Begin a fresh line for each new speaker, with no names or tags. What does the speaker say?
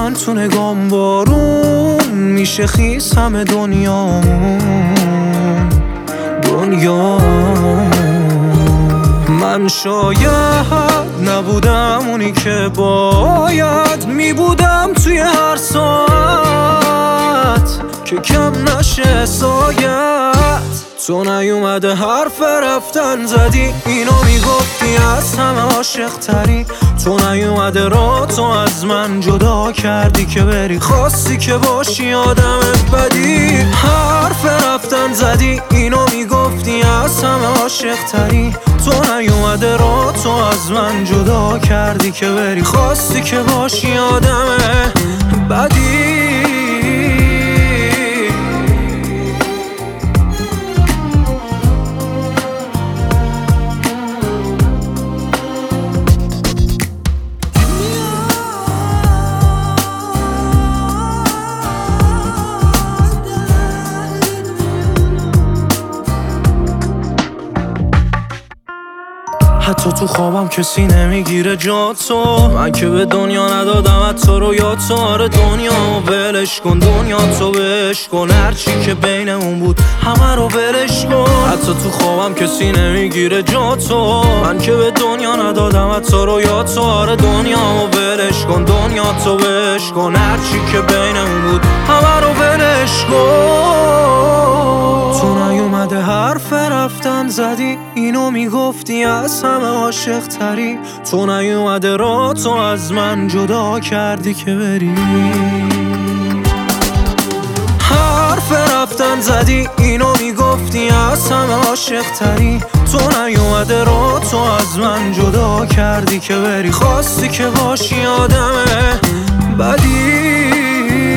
من تو نگام بارون میشه خیس همه دنیامون من شاید نبودم اونی که باید میبودم توی هر ساعت که کم نشه سایت تو نیومده حرف رفتن زدی اینو میگفتی از همه عاشق تری تو نیومده را تو از من جدا کردی که بری خواستی که باشی آدم بدی حرف رفتن زدی اینو میگفتی از همه عاشق تری تو نیومده را تو از من جدا کردی که بری خواستی که باشی آدم بدی حتی تو خوابم کسی نمیگیره جا تو من که به دنیا ندادم تو رو یا تو آره دنیا ولش کن دنیا تو بهش کن هرچی که بینمون بود همه رو ولش کن حتی تو خوابم کسی نمیگیره جا تو من که به دنیا ندادم تو رو یا تو آره دنیا ولش کن دنیا تو بهش کن هرچی که بینمون بود همه رو ولش کن تو نیومده حرف رفتن زدی اینو میگفتی از همه عاشق تری تو نیومده را تو از من جدا کردی که بری حرف رفتن زدی اینو میگفتی از همه عاشق تری تو نیومده را تو از من جدا کردی که بری خواستی که باشی آدم بدی